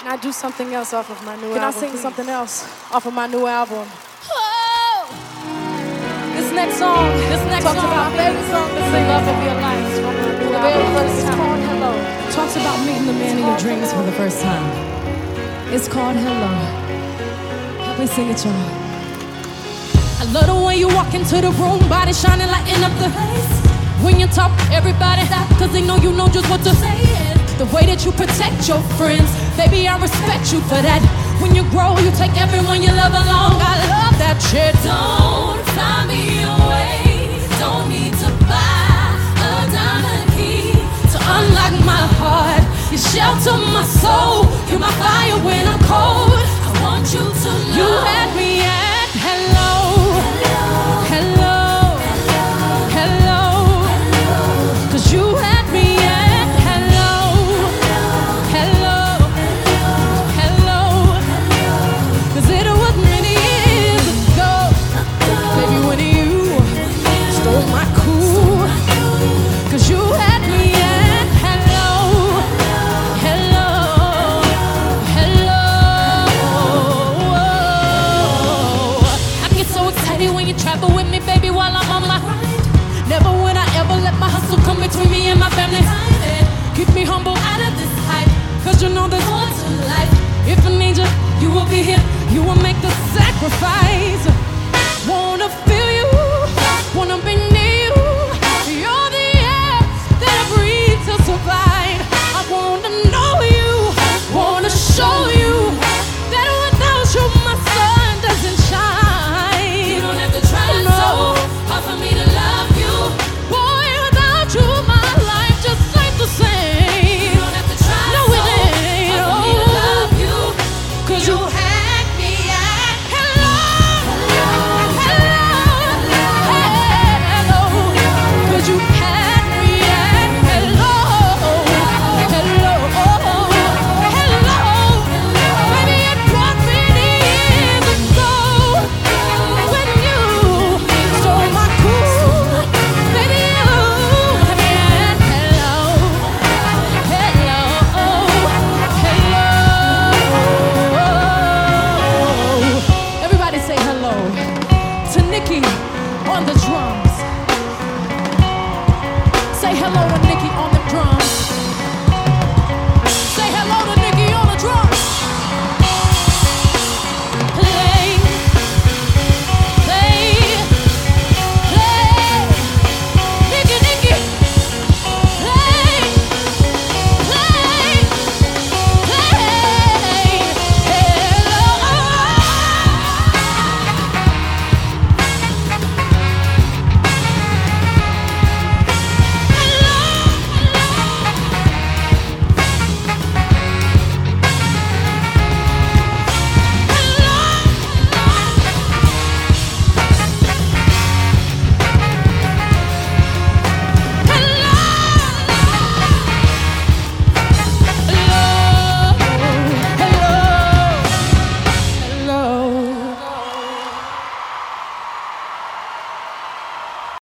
Can I do something else off of my new album? Can I sing something else off of my new album? Oh! This next song talks about my favorite song to sing. Love of your life from my new The very album. first, it's called Hello. Talks about meeting the man of your dreams for the first time. It's called Hello. Help me sing it, y'all. I love the way you walk into the room, body shining, lighting up the place. When you talk, everybody stop, cause they know you know just what to say. The way that you protect your friends, baby, I respect you for that. When you grow, you take everyone you love along. I love that shit. Don't fly me away. Don't need to buy a diamond key to unlock my heart. You shelter my soul. You're my fire when I'm cold. I want you to know you had me at hello. Hello. Hello. Cause you had me at hello. Hello. Hello. Cause it was many years ago, baby, when you stole my cool. Cause you had me at hello. Hello. Hello. I get so excited when you travel with me, baby, while I'm on my ride. Never would I ever let my hustle come between me and my family. Keep me humble out of this hype, cause you know there's more to life. If I need you, you will be here. You will make the sacrifice. Wanna feel you, wanna be